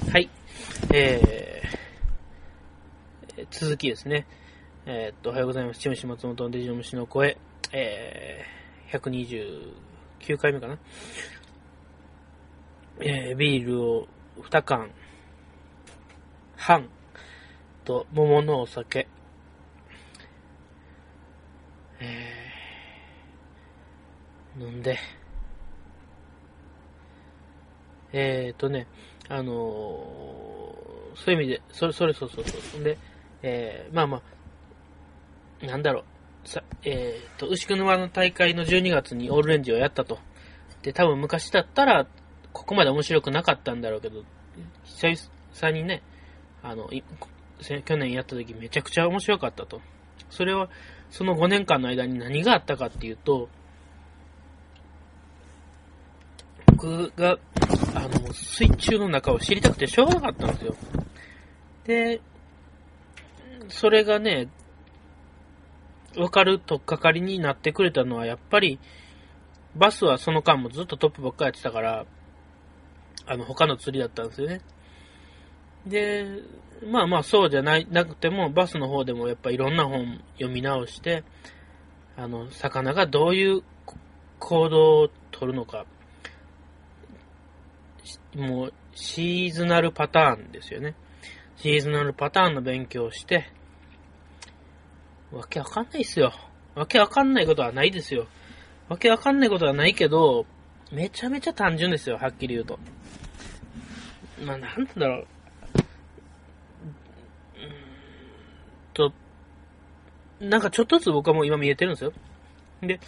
はい。続きですね。おはようございます。ちむし松本のデジの虫の声。129回目かな。ビールを2缶半と桃のお酒。飲んで。そういう意味で、そう。で、なんだろう。牛久沼の大会の12月にオールレンジをやったと。で、多分昔だったら、ここまで面白くなかったんだろうけど、久々にね、去年やった時めちゃくちゃ面白かったと。それは、その5年間の間に何があったかっていうと、僕が、水中の中を知りたくてしょうがなかったんですよ。で、それがね、わかるとっかかりになってくれたのは、やっぱり、バスはその間もずっとトップばっかりやってたから、他の釣りだったんですよね。で、そうじゃなくても、バスの方でもやっぱいろんな本読み直して、魚がどういう行動を取るのか、もう、シーズナルパターンですよね。シーズナルパターンの勉強をして、わけわかんないっすよ。わけわかんないことはないですよ。わけわかんないことはないけど、めちゃめちゃ単純ですよ、はっきり言うと。なんだろう。なんかちょっとずつ僕はもう今見えてるんですよ。で、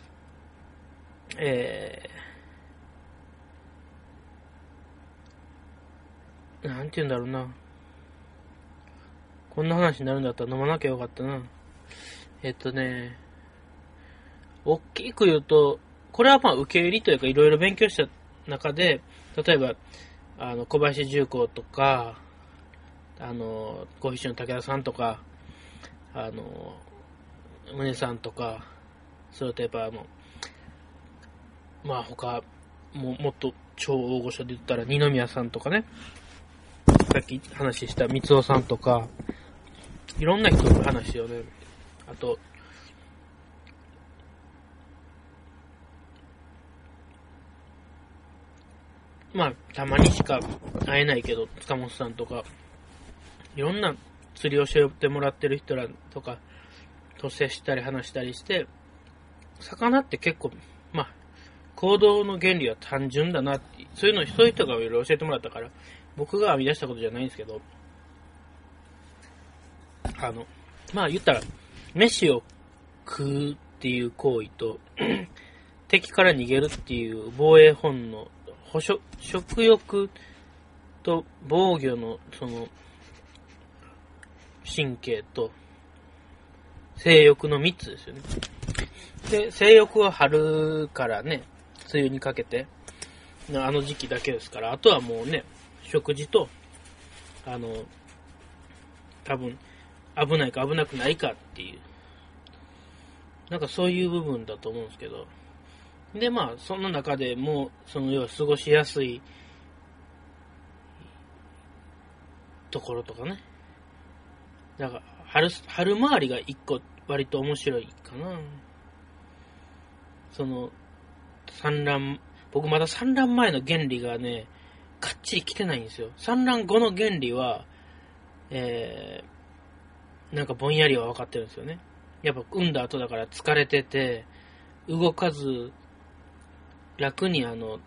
なんて言うんだろうな。こんな話になるんだったら飲まなきゃよかったな。大きく言うと、これは受け入れというかいろいろ勉強した中で、例えば、小林重工とか、コーヒーシの武田さんとか、宗さんとか、それとやっぱ他、もっと超大御所で言ったら二宮さんとかね、さっき話した三尾さんとか、いろんな人の話をね、あと、たまにしか会えないけど、塚本さんとか、いろんな釣りを教えてもらってる人らとか、と接したり話したりして、魚って結構、行動の原理は単純だなって、そういう人がいろいろ教えてもらったから、僕が編み出したことじゃないんですけど、言ったら、飯を食うっていう行為と、敵から逃げるっていう防衛本能、食欲と防御の神経と性欲の3つですよね。で、性欲は春からね、梅雨にかけて、時期だけですから、あとはもうね、食事と、多分、危ないか危なくないかっていう、なんかそういう部分だと思うんですけど、で、その中でも、要は過ごしやすいところとかね。だから、春回りが一個割と面白いかな。産卵、僕まだ産卵前の原理がね、かっちり来てないんですよ。産卵後の原理は、なんかぼんやりは分かってるんですよね。やっぱ産んだ後だから疲れてて、動かず、楽に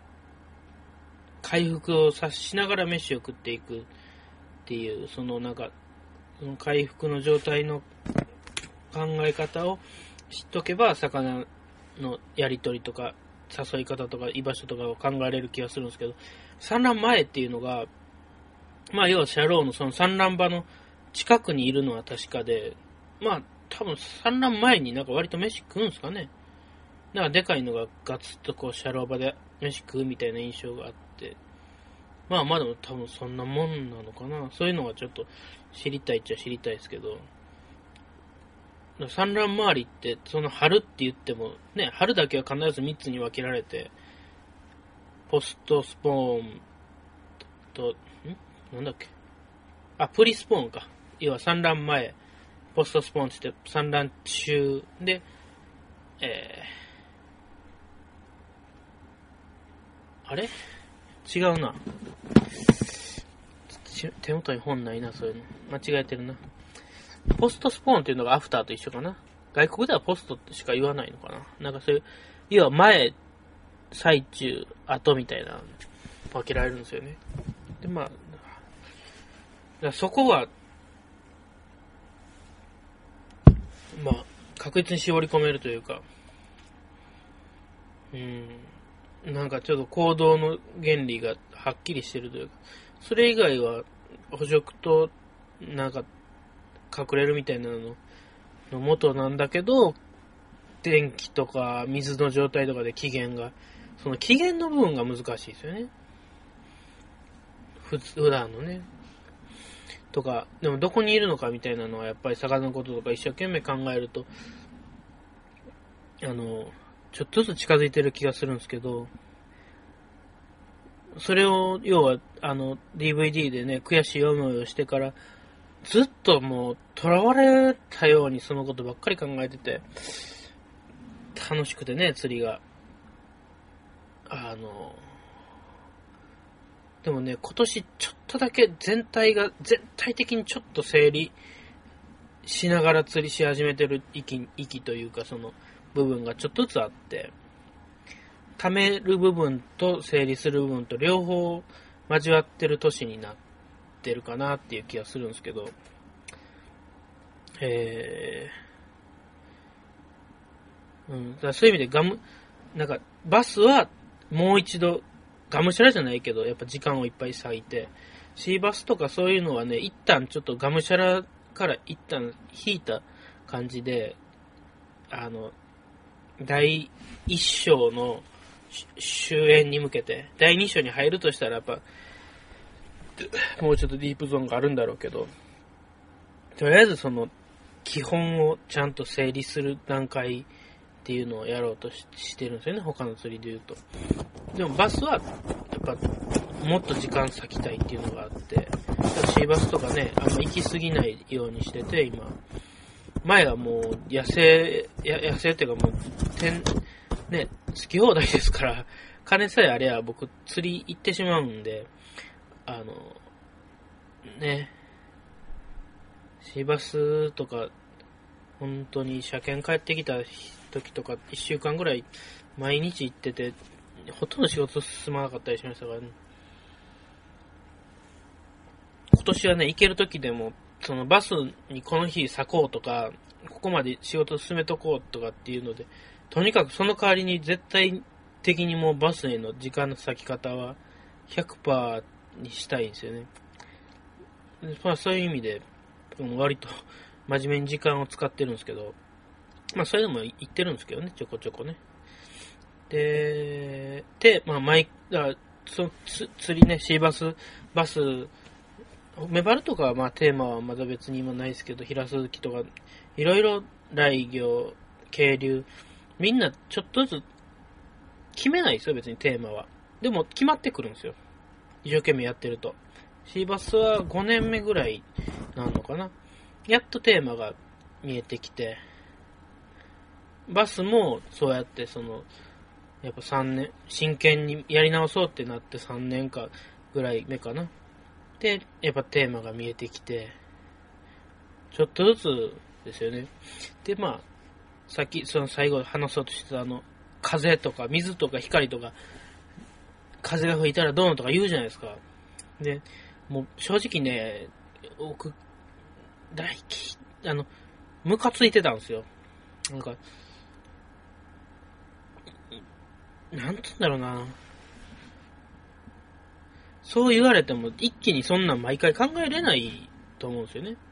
回復をしながら飯を食っていくっていう、その回復の状態の考え方を知っとけば、魚のやりとりとか、誘い方とか居場所とかを考えれる気がするんですけど、産卵前っていうのが、要はシャローのその産卵場の近くにいるのは確かで、多分産卵前になんか割と飯食うんですかね。なんかでかいのがガツッとこうシャロー場で飯食うみたいな印象があって、でも多分そんなもんなのかな。そういうのがちょっと知りたいっちゃ知りたいですけど、産卵周りって、その春って言っても、ね、春だけは必ず3つに分けられて、ポストスポーンと、 なんだっけ。プリスポーンか。要は産卵前、ポストスポーンって言って産卵中で、あれ違うな。手元に本ないな、そういうの。間違えてるな。ポストスポーンっていうのがアフターと一緒かな。外国ではポストしか言わないのかな。なんかそういう、要は前、最中、後みたいな、分けられるんですよね。で、まあ、そこは、まあ、確実に絞り込めるというか、なんかちょっと行動の原理がはっきりしてるというか、それ以外は捕食となんか隠れるみたいなの元なんだけど、電気とか水の状態とかで起源が、その起源の部分が難しいですよね。普段のね。とか、でもどこにいるのかみたいなのはやっぱり魚のこととか一生懸命考えると、ちょっとずつ近づいてる気がするんですけど、それを、要は、DVD でね、悔しい思いをしてから、ずっともう、囚われたようにそのことばっかり考えてて、楽しくてね、釣りが。でもね、今年ちょっとだけ全体的にちょっと整理しながら釣りし始めてる域というか、その部分がちょっとずつあって、溜める部分と整理する部分と両方交わってる年になってるかなっていう気がするんですけど、だからそういう意味でなんかバスはもう一度がむしゃらじゃないけどやっぱ時間をいっぱい割いて、シーバスとかそういうのはね、一旦ちょっとがむしゃらから一旦引いた感じで、第一章の終焉に向けて、第2章に入るとしたらやっぱもうちょっとディープゾーンがあるんだろうけど、とりあえずその基本をちゃんと整理する段階っていうのをやろうとしてるんですよね、他の釣りで言うと。でもバスはやっぱもっと時間割きたいっていうのがあって、シーバスとかね、あんま行き過ぎないようにしてて、今前はもう野生っていうかもうね、好き放題ですから、金さえあれば僕釣り行ってしまうんで、ね、シーバスとか、本当に車検帰ってきた時とか、1週間ぐらい毎日行ってて、ほとんど仕事進まなかったりしましたからね。今年はね、行ける時でも、そのバスにこの日咲こうとか、ここまで仕事進めとこうとかっていうので、とにかくその代わりに絶対的にもうバスへの時間の割き方は 100% にしたいんですよね。まあそういう意味で、割と真面目に時間を使ってるんですけど、まあそういうのも言ってるんですけどね、ちょこちょこね。で、まあ釣りね、シーバス、バス、メバルとかはまあテーマはまだ別に今ないですけど、ヒラスズキとか、いろいろ雷魚、渓流、みんなちょっとずつ決めないですよ、別にテーマは。でも決まってくるんですよ。一生懸命やってると。シーバスは5年目ぐらいなのかな。やっとテーマが見えてきて、バスもそうやってやっぱ3年、真剣にやり直そうってなって3年かぐらい目かな。で、やっぱテーマが見えてきて、ちょっとずつですよね。で、まあ、さっき最後話そうとしてた風とか水とか光とか、風が吹いたらどうのとか言うじゃないですか。で、もう正直ね、僕、ムカついてたんですよ。なんか、なんつうんだろうな。そう言われても一気にそんなん毎回考えれないと思うんですよね。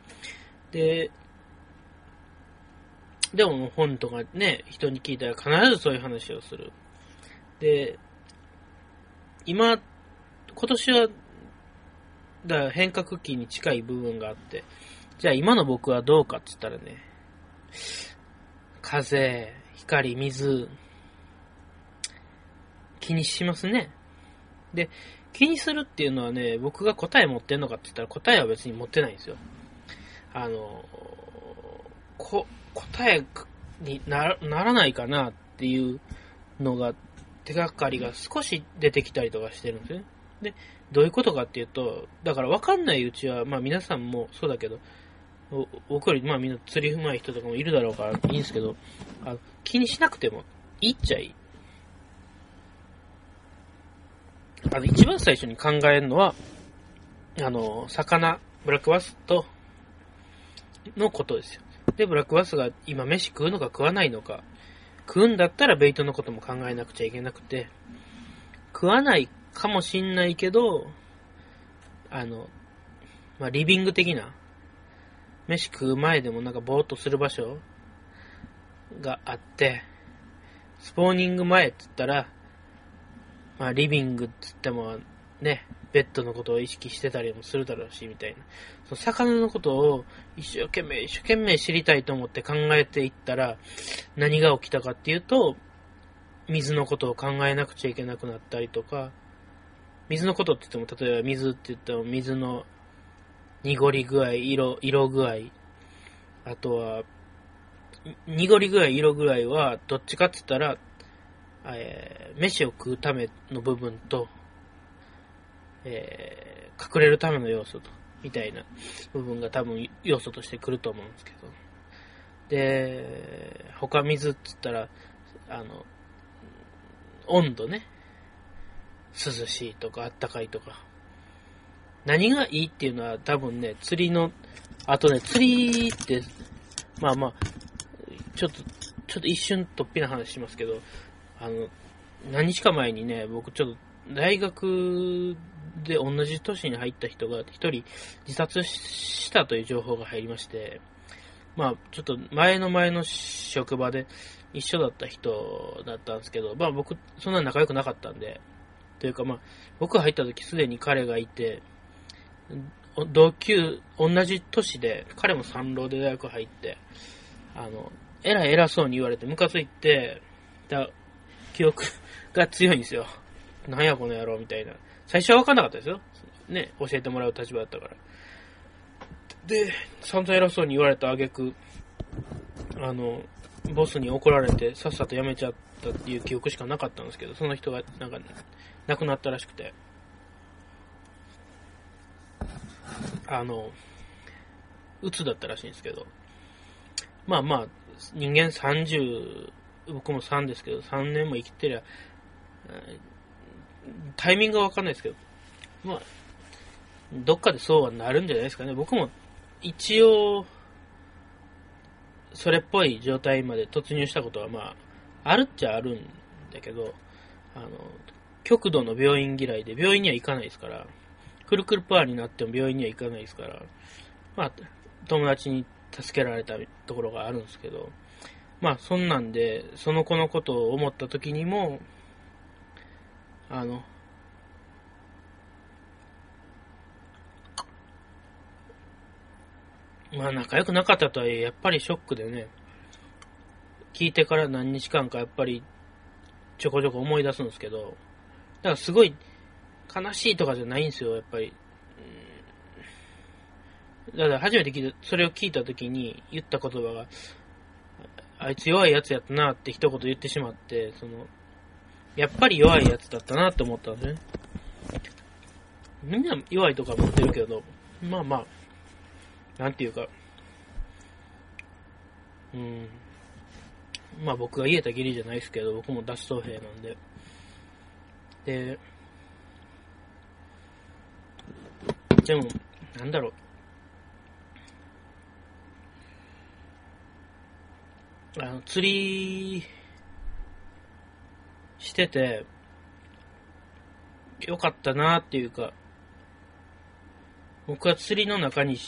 でも本とかね、人に聞いたら必ずそういう話をする。で、今年は、変革期に近い部分があって、じゃあ今の僕はどうかって言ったらね、風、光、水、気にしますね。で、 気にするっていうのはね、僕が答え持ってんのかって言ったら答えは別に持ってないんですよ。答えにならないかなっていうのが、手がかりが少し出てきたりとかしてるんですよね。で、どういうことかっていうと、だから分かんないうちは、まあ皆さんもそうだけど、僕よりまあみんな釣り上手い人とかもいるだろうからいいんですけど、気にしなくてもいいっちゃいい。一番最初に考えるのは、魚、ブラックバスと、のことですよ。で、ブラックバスが今飯食うのか食わないのか、食うんだったらベイトのことも考えなくちゃいけなくて、食わないかもしんないけど、まあ、リビング的な、飯食う前でもなんかぼーっとする場所があって、スポーニング前って言ったら、まあ、リビングって言ってもね、ベッドのことを意識してたりもするだろうし、みたいな。その魚のことを一生懸命知りたいと思って考えていったら、何が起きたかっていうと、水のことを考えなくちゃいけなくなったりとか、水のことって言っても、例えば水って言っても、水の濁り具合、色具合、あとは、濁り具合、色具合は、どっちかって言ったら、飯を食うための部分と、隠れるための要素と、みたいな部分が多分要素としてくると思うんですけど。で、他水って言ったら、温度ね。涼しいとか、あったかいとか。何がいいっていうのは多分ね、釣りの、あとね、釣りって、まあまあ、ちょっと一瞬突飛な話しますけど、何日か前にね、僕ちょっと大学で同じ年に入った人が一人自殺したという情報が入りまして、まあちょっと前の職場で一緒だった人だったんですけど、まあ僕そんな仲良くなかったんで、というかまあ僕が入った時すでに彼がいて、同じ年で、彼も三浪で大学入って、偉そうに言われてムカついて、記憶が強いんですよ。なんやこの野郎みたいな。最初は分かんなかったですよ。ね、教えてもらう立場だったから。で、散々偉そうに言われた挙句、ボスに怒られてさっさと辞めちゃったっていう記憶しかなかったんですけど、その人がなんか亡くなったらしくて、うつだったらしいんですけど、まあまあ、人間30、僕も3ですけど、3年も生きてりゃ、タイミングはわかんないですけど、まあ、どっかでそうはなるんじゃないですかね。僕も一応、それっぽい状態まで突入したことはまあ、あるっちゃあるんだけど、極度の病院嫌いで、病院には行かないですから、くるくるパーになっても病院には行かないですから、まあ、友達に助けられたところがあるんですけど、まあ、そんなんで、その子のことを思った時にも、まあ、仲良くなかったとはいえ、やっぱりショックでね、聞いてから何日間かやっぱりちょこちょこ思い出すんですけど、だからすごい悲しいとかじゃないんですよ、やっぱり。だから初めてそれを聞いた時に言った言葉が、あいつ弱いやつやったなって一言言ってしまって、やっぱり弱いやつだったなって思ったんですね。みんな弱いとか持ってるけど、まあまあ、なんていうか、まあ僕が言えた義理じゃないですけど、僕も脱走兵なんで。でも、なんだろう。釣りしてて、よかったなっていうか、僕は釣りの中に、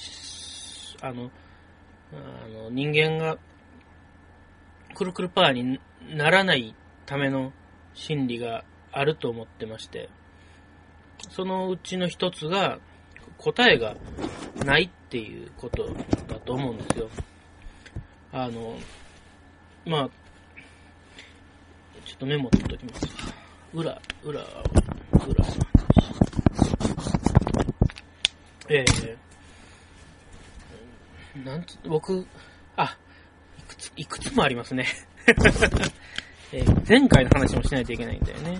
人間がくるくるパーにならないための心理があると思ってまして、そのうちの一つが答えがないっていうことだと思うんですよ。まあ、ちょっとメモ取っときます。裏さん。 僕、いくつもありますね。前回の話もしないといけないんだよね。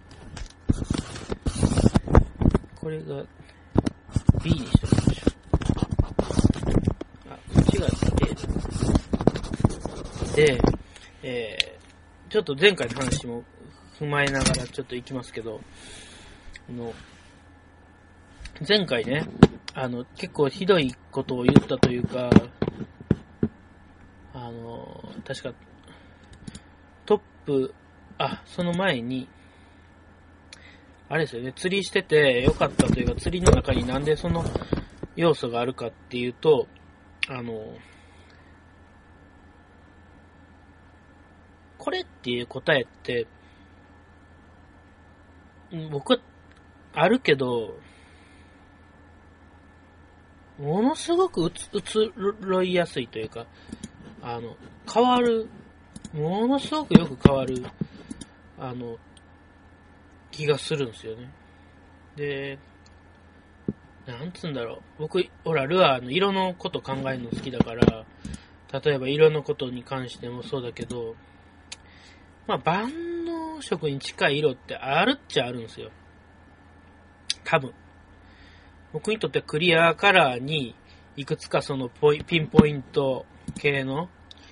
これが B にしときましょう。こっちが A だ。で、ちょっと前回の話も踏まえながらちょっと行きますけど、前回ね、結構ひどいことを言ったというか、確か、その前に、あれですよね、釣りしててよかったというか、釣りの中になんでその要素があるかっていうと、これっていう答えって、僕はあるけど、ものすごく移ろいやすいというか、変わる、ものすごくよく変わる、気がするんですよね。で、なんつうんだろう。僕、ルアーの色のこと考えるの好きだから、例えば色のことに関してもそうだけど、万能色に近い色ってあるっちゃあるんですよ。多分。僕にとってクリアカラーにいくつかそのピンポイント系の、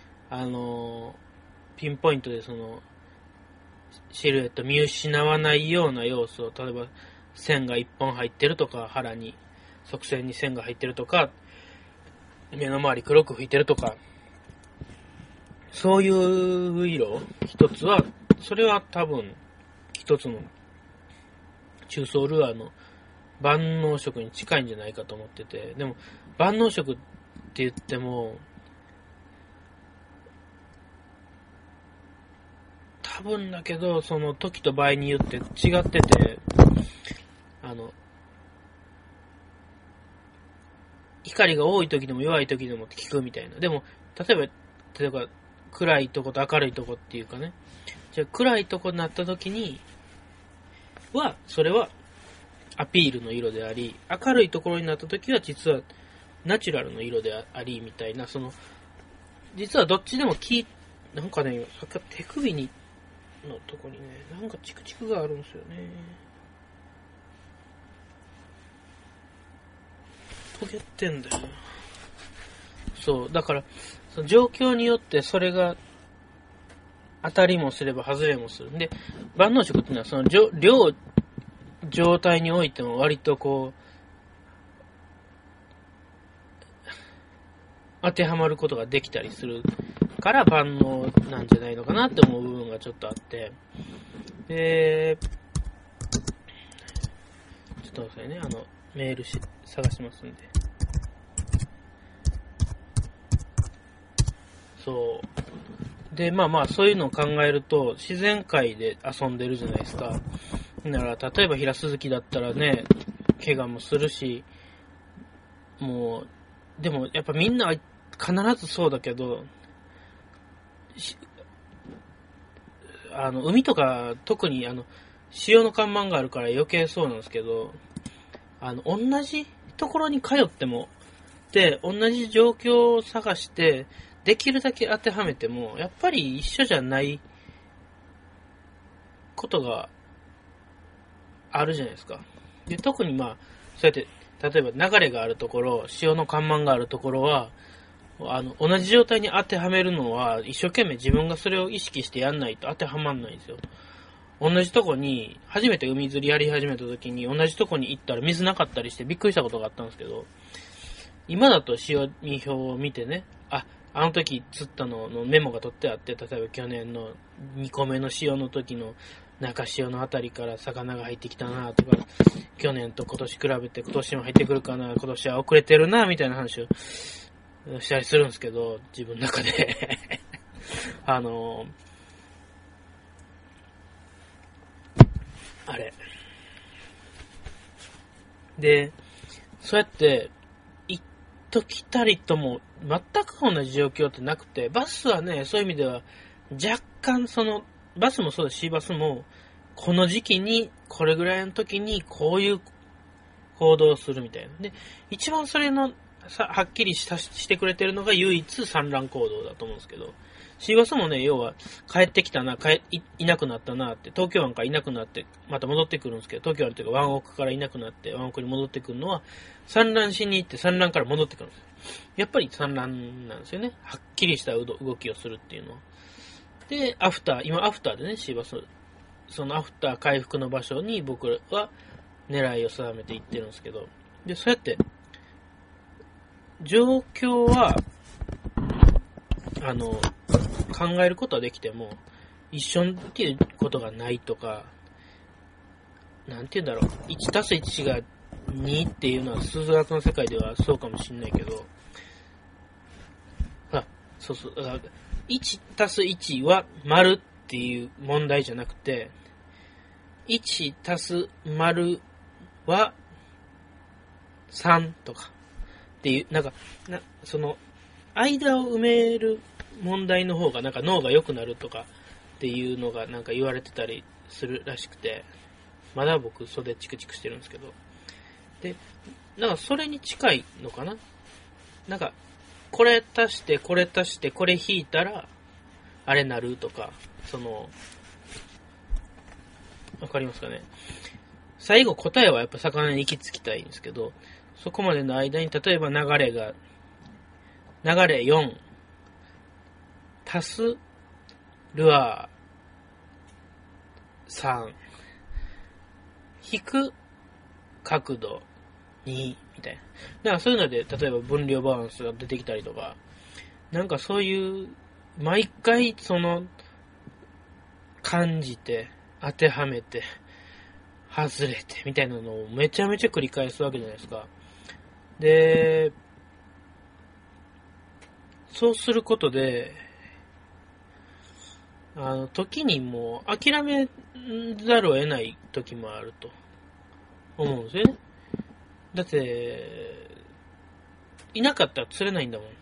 ピンポイントでそのシルエット見失わないような要素、例えば線が1本入ってるとか、腹に側線に線が入ってるとか、目の周り黒く拭いてるとか、そういう色一つは、それは多分一つの中層ルアーの万能色に近いんじゃないかと思ってて、でも万能色って言っても多分だけど、その時と場合によって違ってて、光が多い時でも弱い時でも効くみたいな。でも例えば暗いとこと明るいとこっていうかね、じゃあ暗いとこになった時にはそれはアピールの色であり、明るいところになった時は実はナチュラルの色でありみたいな、その実はどっちでもなんかね、さっき手首のとこにね、なんかチクチクがあるんですよね。トゲってんだよな。そう、だからその状況によってそれが当たりもすれば外れもする。で、万能色っていうのはその両状態においても割とこう当てはまることができたりするから万能なんじゃないのかなって思う部分がちょっとあって、で、ちょっと待ってね、メール探しますんで。そう。で、そういうのを考えると、自然界で遊んでるじゃないですか。だから、例えば平鈴木だったらね、怪我もするし、もう、でもやっぱみんなは必ずそうだけど、海とか特に潮の看板があるから余計そうなんですけど、同じところに通っても、で、同じ状況を探して、できるだけ当てはめても、やっぱり一緒じゃないことがあるじゃないですか。で、特にそうやって、例えば流れがあるところ、潮の看板があるところは、同じ状態に当てはめるのは、一生懸命自分がそれを意識してやんないと当てはまんないんですよ。同じとこに、初めて海釣りやり始めた時に、同じとこに行ったら水なかったりしてびっくりしたことがあったんですけど、今だと潮見表を見てね、あの時釣ったののメモが取ってあって、例えば去年の2個目の潮の時の中潮のあたりから魚が入ってきたなとか、去年と今年比べて今年も入ってくるかな、今年は遅れてるなみたいな話をしたりするんですけど、自分の中であれで、そうやって行っときたりとも全く同じ状況ってなくて、バスはね、そういう意味では若干バスもそうだし、バスもこの時期にこれぐらいの時にこういう行動するみたいな。で、一番それのはっきりしてくれてるのが唯一産卵行動だと思うんですけど、シーバスもね、要は帰ってきたな、いなくなったなって、東京湾からいなくなって、また戻ってくるんですけど、東京湾っていうか湾奥からいなくなって、湾奥に戻ってくるのは、産卵しに行って産卵から戻ってくるんですよ。やっぱり産卵なんですよね。はっきりした動きをするっていうのは。で、今アフターでね、シーバス、そのアフター回復の場所に僕は狙いを定めていってるんですけど、で、そうやって、状況は、考えることはできても、一緒っていうことがないとか、なんて言うんだろう、1たす1が2っていうのは数学の世界ではそうかもしんないけど、そうそう、1たす1は丸っていう問題じゃなくて、1たす丸は3とかっていう、その、間を埋める問題の方が脳が良くなるとかっていうのが言われてたりするらしくて、まだ僕袖チクチクしてるんですけど、で、それに近いのかな。これ足してこれ足してこれ引いたらあれなるとか、わかりますかね。最後答えはやっぱ魚に行き着きたいんですけど、そこまでの間に例えば流れ4足すルアー3引く角度2みたいな。そういうので、例えば分量バランスが出てきたりとか、そういう、毎回感じて、当てはめて、外れて、みたいなのをめちゃめちゃ繰り返すわけじゃないですか。で、そうすることで、時にもう諦めざるを得ない時もあると思うんですよね。だって、いなかったら釣れないんだもん。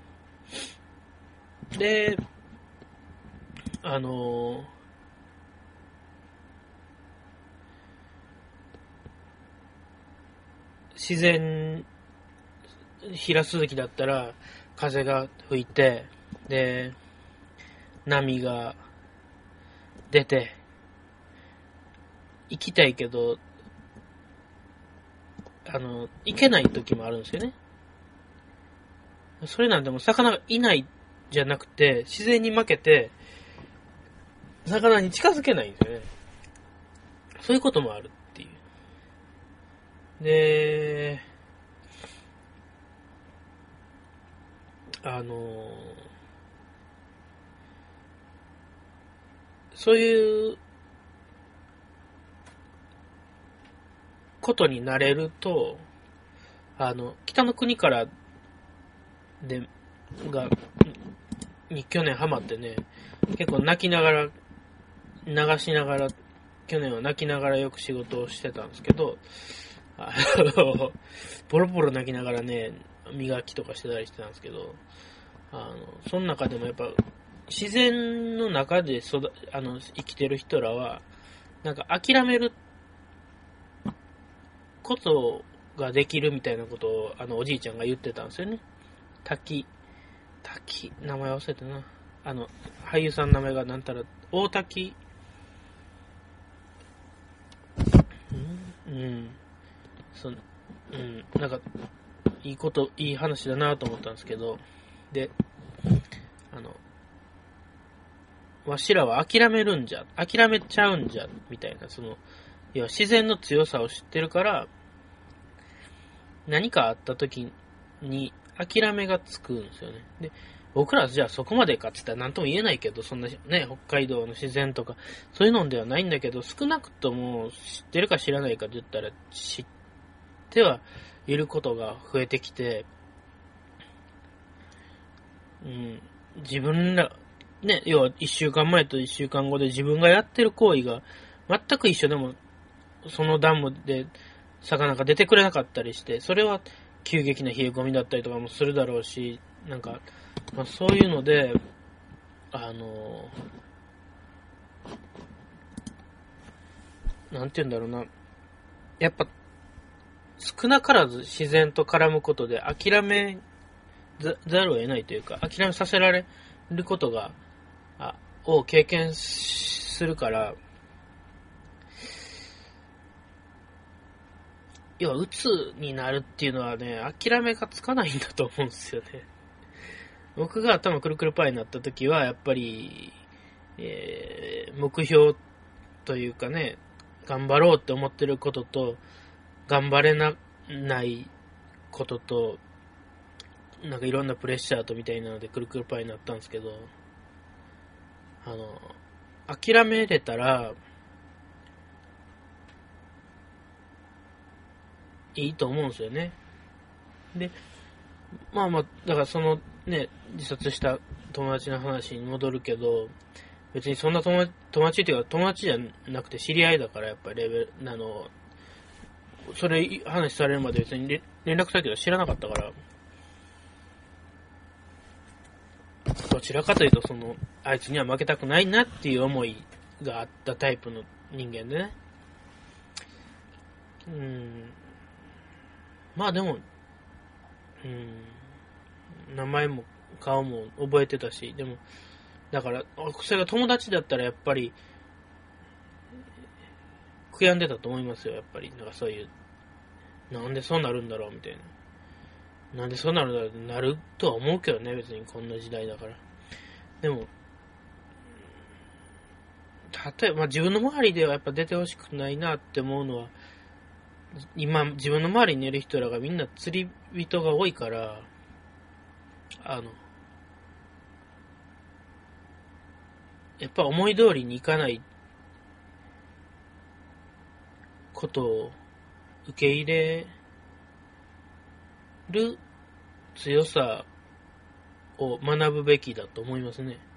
で、自然、平続きだったら風が吹いて、で、波が出て、行きたいけど、行けない時もあるんですよね。それなんでも魚がいないじゃなくて、自然に負けて、魚に近づけないんですよね。そういうこともあるっていう。で、そういうことになれると、北の国からに去年ハマってね、結構泣きながら、流しながら、去年は泣きながらよく仕事をしてたんですけど、ボロボロ泣きながらね、磨きとかしてたりしてたんですけど、その中でもやっぱ、自然の中で生きてる人らは、諦めることができるみたいなことを、おじいちゃんが言ってたんですよね。名前忘れたな。俳優さんの名前がなんたら、大滝、いい話だなと思ったんですけど、で、わしらは諦めちゃうんじゃ、みたいな、要は自然の強さを知ってるから、何かあった時に諦めがつくんですよね。で、僕らはじゃあそこまでかって言ったら何とも言えないけど、そんなね、北海道の自然とか、そういうのではないんだけど、少なくとも知ってるか知らないかって言ったら、知ってはいることが増えてきて、自分ら、ね、要は1週間前と1週間後で自分がやってる行為が全く一緒でも、そのダムで魚が出てくれなかったりして、それは急激な冷え込みだったりとかもするだろうし、そういうので、なんて言うんだろうな。やっぱ、 少なからず自然と絡むことで諦めざるを得ないというか、諦めさせられることを経験するから、要は鬱になるっていうのはね、諦めがつかないんだと思うんですよね。僕が頭くるくるパイになった時は、やっぱり、目標というかね、頑張ろうって思ってることと、頑張れないことと、なんかいろんなプレッシャーとみたいなのでくるくるパイになったんですけど、諦めれたら、いいと思うんですよね。で、まあまあ、だからそのね、自殺した友達の話に戻るけど、別にそんな友達っていうか友達じゃなくて知り合いだから、やっぱりそれ話されるまで別に連絡先は知らなかったから、どちらかというとあいつには負けたくないなっていう思いがあったタイプの人間でね。まあでも、名前も顔も覚えてたし、でも、だから、それが友達だったらやっぱり、悔やんでたと思いますよ、やっぱり。なんかそういう、なんでそうなるんだろうみたいな。なんでそうなるんだろうってなるとは思うけどね、別にこんな時代だから。でも、例えば、自分の周りではやっぱ出てほしくないなって思うのは、今、自分の周りにいる人らがみんな釣り人が多いから、やっぱ思い通りにいかないことを受け入れる強さを学ぶべきだと思いますね。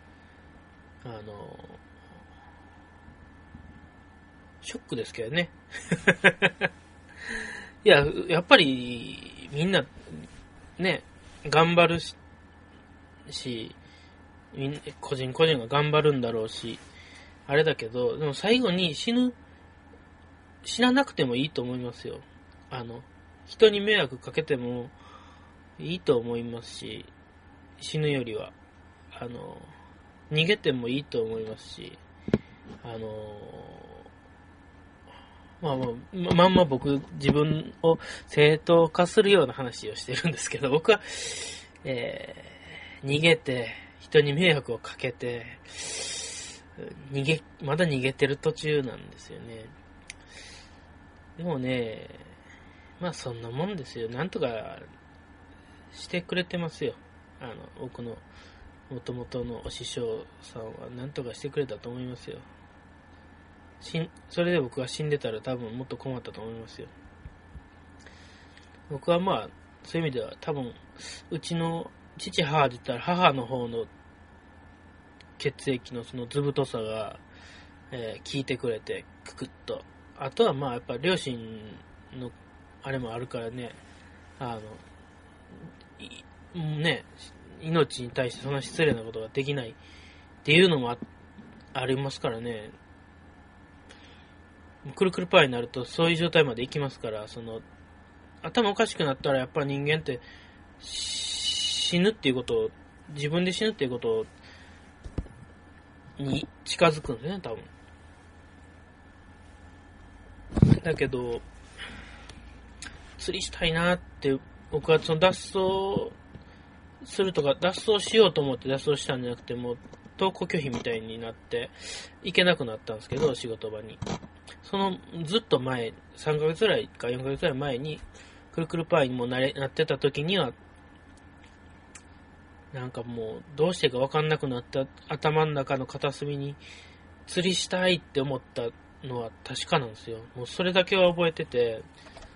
ショックですけどね。いや、やっぱりみんなね、頑張るし、個人個人が頑張るんだろうし、あれだけど、でも最後に死ななくてもいいと思いますよ。人に迷惑かけてもいいと思いますし、死ぬよりは、逃げてもいいと思いますし、まんま僕自分を正当化するような話をしてるんですけど、僕は、逃げて、人に迷惑をかけて、まだ逃げてる途中なんですよね。でもね、まあそんなもんですよ。なんとかしてくれてますよ。僕の元々のお師匠さんはなんとかしてくれたと思いますよ。それで僕が死んでたら多分もっと困ったと思いますよ。僕はまあ、そういう意味では多分、うちの父母で言ったら母の方の血液のその図太さが、効いてくれて、ククッと。あとはまあやっぱ両親のあれもあるからね、ね、命に対してそんな失礼なことができないっていうのもありますからね。くるくるパーになるとそういう状態まで行きますから、頭おかしくなったらやっぱ人間って死ぬっていうことを、自分で死ぬっていうことに近づくんですね、多分。だけど、釣りしたいなって、僕は脱走するとか、脱走しようと思って脱走したんじゃなくて、もう登校拒否みたいになって、行けなくなったんですけど、仕事場に。ずっと前、3ヶ月ぐらいか4ヶ月ぐらい前に、くるくるパーにもなってた時には、なんかもう、どうしてか分かんなくなった頭の中の片隅に、釣りしたいって思ったのは確かなんですよ。もうそれだけは覚えてて、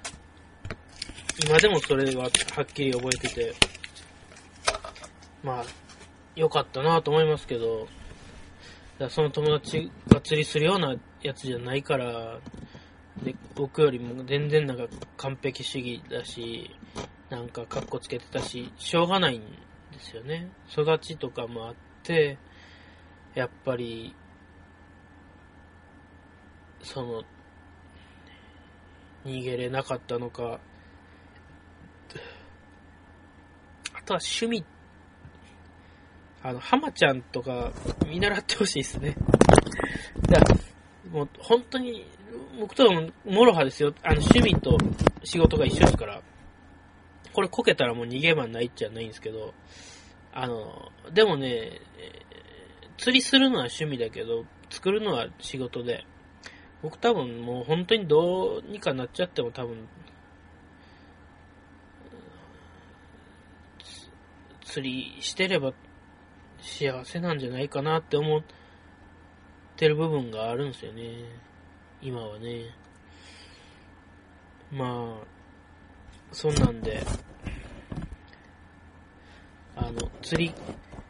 今でもそれははっきり覚えてて、まあ、良かったなと思いますけど、その友達が釣りするようなやつじゃないから、で僕よりも全然なんか完璧主義だし、なんかカッコつけてたし、しょうがないんですよね。育ちとかもあって、やっぱり、 逃げれなかったのか、あとは趣味、浜ちゃんとか見習ってほしいですね。もう本当に、僕とももろはですよ。趣味と仕事が一緒ですから。これこけたらもう逃げ場ないっちゃないんですけど、でもね、釣りするのは趣味だけど、作るのは仕事で、僕多分もう本当にどうにかなっちゃっても多分、釣りしてれば幸せなんじゃないかなって思ってる部分があるんですよね。今はね。まあ、そんなんで、釣り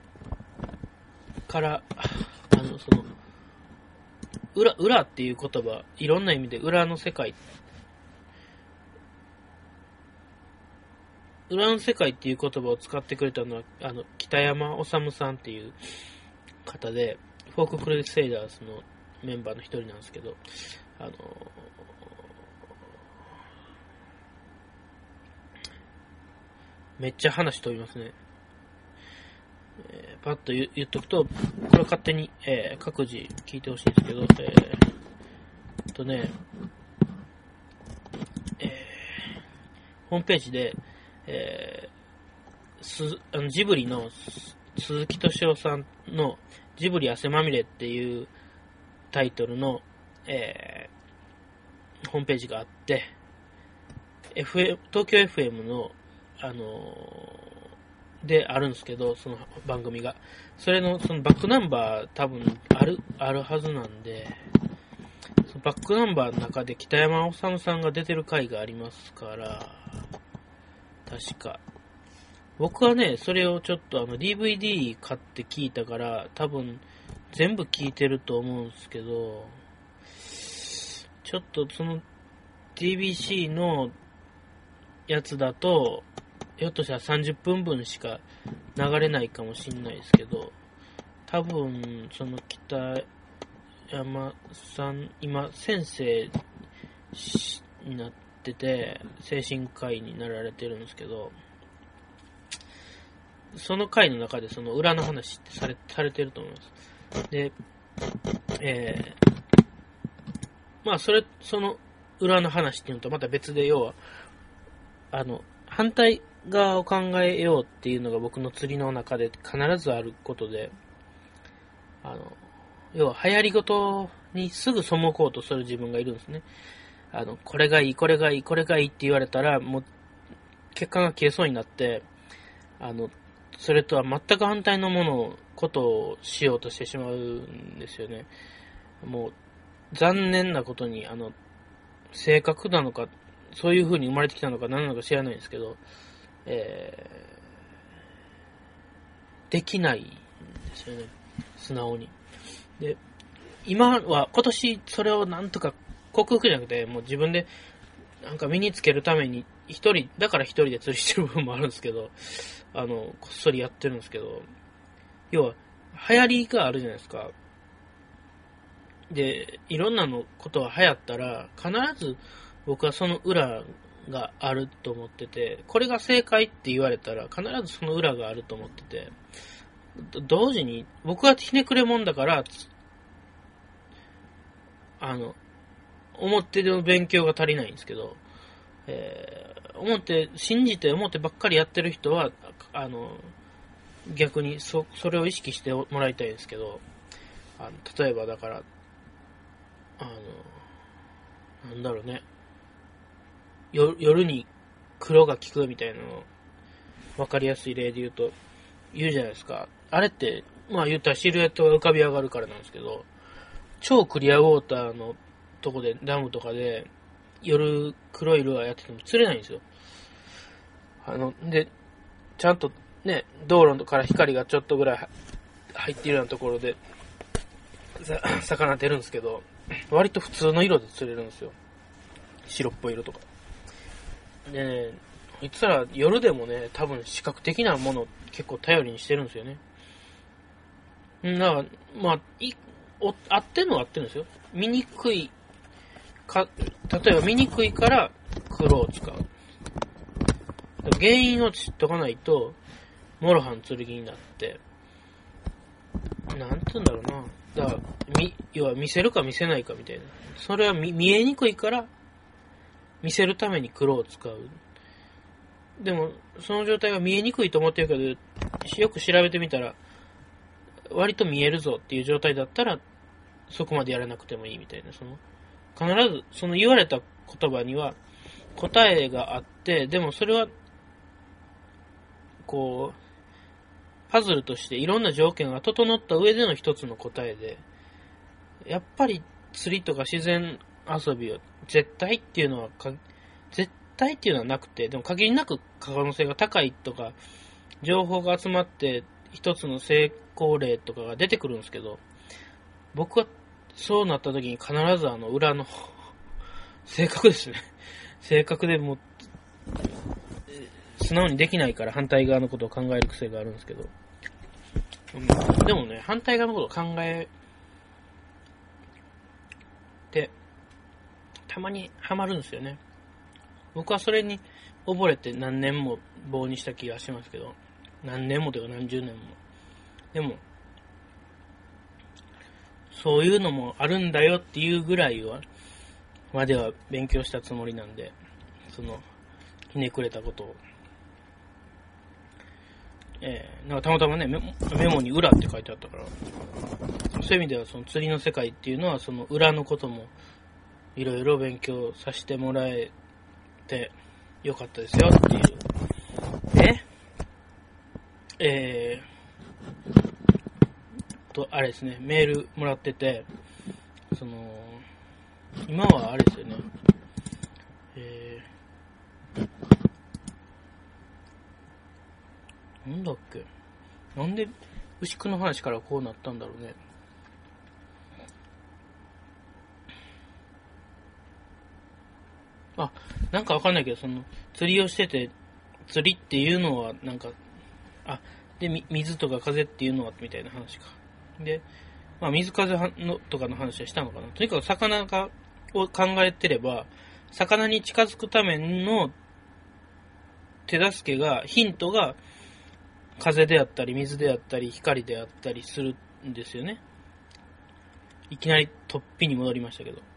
から、裏っていう言葉、いろんな意味で裏の世界っていう言葉を使ってくれたのは、北山治さんっていう方で、フォーククルセイダーズのメンバーの一人なんですけど、めっちゃ話飛びますね。パッと言っとくと、これは勝手に、各自聞いてほしいんですけど、ホームページで、ジブリの鈴木敏夫さんのジブリ汗まみれっていうタイトルの、ホームページがあって、東京 FM の、であるんですけど、その番組が。それの、そのバックナンバー多分あるはずなんで、そのバックナンバーの中で北山治さんが出てる回がありますから、確か。僕はね、それをちょっとDVD 買って聞いたから、多分全部聞いてると思うんですけど、ちょっとその TBC のやつだと、ひょっとしたら30分分しか流れないかもしれないですけど、多分その北山さん、今先生になってて、精神科医になられてるんですけど、その回の中でその裏の話ってされてると思います。で、まあその裏の話っていうのとまた別で、要は反対側を考えようっていうのが僕の釣りの中で必ずあることで、要は流行りごとにすぐ背こうとする自分がいるんですね。これがいい、これがいい、これがいいって言われたら、もう血管が消えそうになって、それとは全く反対のことをしようとしてしまうんですよね。もう残念なことに、性格なのか、そういう風に生まれてきたのか何なのか知らないんですけど、できないんですよね。素直に。で、今年それをなんとか克服じゃなくて、もう自分でなんか身につけるためにだから一人で釣りしてる部分もあるんですけど、こっそりやってるんですけど、要は流行りがあるじゃないですか。で、いろんなことが流行ったら、必ず僕はその裏があると思ってて、これが正解って言われたら、必ずその裏があると思ってて、同時に、僕はひねくれもんだから、表の勉強が足りないんですけど、信じて表ばっかりやってる人は、逆にそれを意識してもらいたいんですけど、例えばだから、なんだろうね、夜に黒が効くみたいなのを、わかりやすい例で言うじゃないですか。あれって、まあ言ったらシルエットが浮かび上がるからなんですけど、超クリアウォーターのとこで、ダムとかで、夜黒いルアーやってても釣れないんですよ。で、ちゃんとね、道路から光がちょっとぐらい入っているようなところで、魚出るんですけど、割と普通の色で釣れるんですよ。白っぽい色とか。でね、言ったら夜でもね、多分視覚的なものを結構頼りにしてるんですよね。だから、まあ、合ってるのは合ってるんですよ。見にくい例えば見にくいから黒を使う。原因を知っとかないと、モロハの剣になって、なんて言うんだろうな。だから、要は見せるか見せないかみたいな。それは見えにくいから、見せるために黒を使う。でも、その状態が見えにくいと思ってるけど、よく調べてみたら、割と見えるぞっていう状態だったら、そこまでやらなくてもいいみたいな。必ず、その言われた言葉には、答えがあって、でもそれは、こう、パズルとしていろんな条件が整った上での一つの答えで、やっぱり釣りとか自然遊びは絶対っていうのはなくて、でも限りなく可能性が高いとか、情報が集まって一つの成功例とかが出てくるんですけど、僕はそうなった時に必ず裏の性格ですね。性格でも素直にできないから反対側のことを考える癖があるんですけど、でもね、反対側のことを考えてたまにハマるんですよね。僕はそれに溺れて何年も棒にした気がしますけど、何年もというか何十年も。でもそういうのもあるんだよっていうぐらいまでは勉強したつもりなんで、ひねくれたことを、なんかたまたまね、メモに裏って書いてあったから、そういう意味ではその釣りの世界っていうのはその裏のこともいろいろ勉強させてもらえてよかったですよっていうあれですね、メールもらってて、今はあれですよね、なんだっけ、なんで牛久の話からこうなったんだろうね。なんかわかんないけど、釣りをしてて、釣りっていうのは、なんか、で、水とか風っていうのは、みたいな話か。で、水風のとかの話はしたのかな。とにかく魚を考えてれば、魚に近づくための手助けが、ヒントが、風であったり、水であったり、光であったりするんですよね。いきなり突飛に戻りましたけど。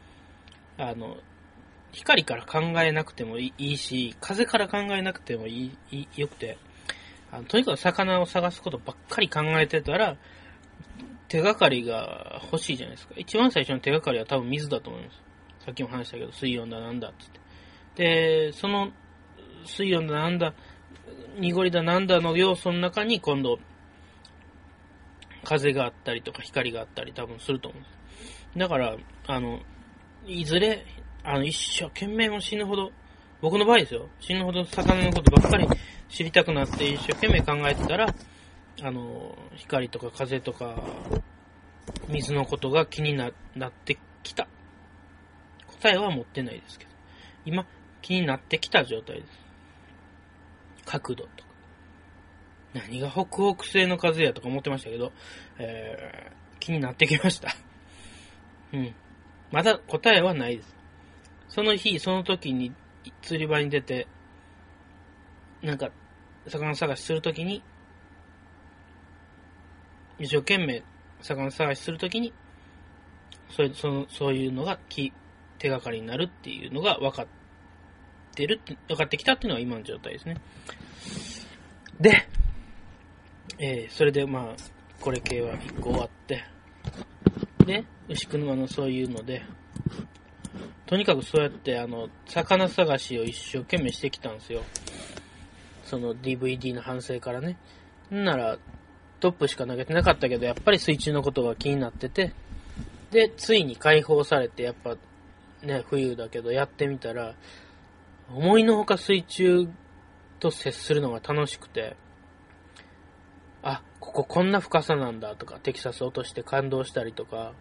光から考えなくてもいいし、風から考えなくてもよくて、とにかく魚を探すことばっかり考えてたら、手がかりが欲しいじゃないですか。一番最初の手がかりは多分水だと思います。さっきも話したけど、水温だなんだっつって。で、その水温だなんだ、濁りだなんだの要素の中に今度、風があったりとか光があったり多分すると思うんです。だから、いずれ、一生懸命も死ぬほど、僕の場合ですよ、死ぬほど魚のことばっかり知りたくなって一生懸命考えてたら、光とか風とか水のことが気になってきた。答えは持ってないですけど、今気になってきた状態です。角度とか何が北北西の風やとか思ってましたけど、気になってきました。まだ答えはないです。その日その時に釣り場に出てなんか魚探しするときに、一生懸命魚探しするときにそういうのが手がかりになるっていうのが分かってきたっていうのが今の状態ですね。で、それでこれ系は1個終わって、で牛久沼のそういうので、とにかくそうやって魚探しを一生懸命してきたんですよ。その DVD の反省からね。ならトップしか投げてなかったけど、やっぱり水中のことが気になってて、でついに解放されて、やっぱね冬だけどやってみたら、思いのほか水中と接するのが楽しくて、こんな深さなんだとか、テキサス落として感動したりとか、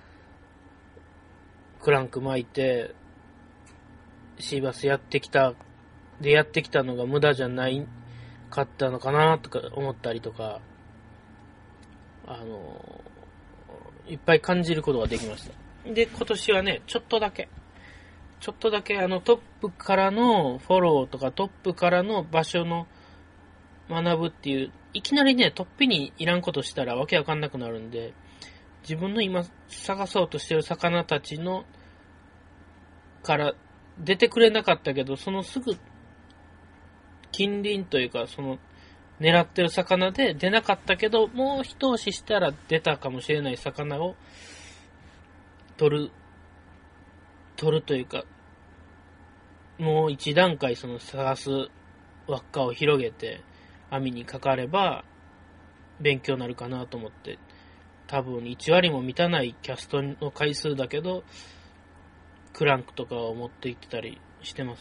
クランク巻いてシーバスやってきたのが無駄じゃないかったのかなとか思ったりとか、いっぱい感じることができました。で、今年はね、ちょっとだけちょっとだけトップからのフォローとかトップからの場所の学ぶっていう、いきなりね、トップにいらんことしたらわけわかんなくなるんで、自分の今探そうとしてる魚たちのから出てくれなかったけど、そのすぐ近隣というか、その狙ってる魚で出なかったけど、もう一押ししたら出たかもしれない魚を取るというか、もう一段階その探す輪っかを広げて網にかかれば勉強になるかなと思って、多分1割も満たないキャストの回数だけど、クランクとかを持って行ってたりしてます。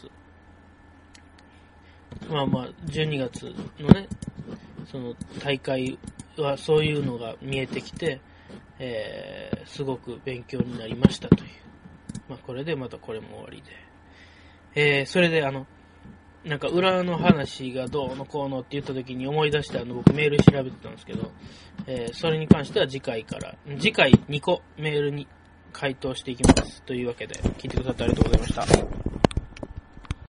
まあ12月のね、その大会はそういうのが見えてきて、すごく勉強になりましたという。これでまたこれも終わりで。それでなんか裏の話がどうのこうのって言った時に思い出して僕メール調べてたんですけど、それに関しては次回2個メールに回答していきます。というわけで聞いてくださってありがとうございました。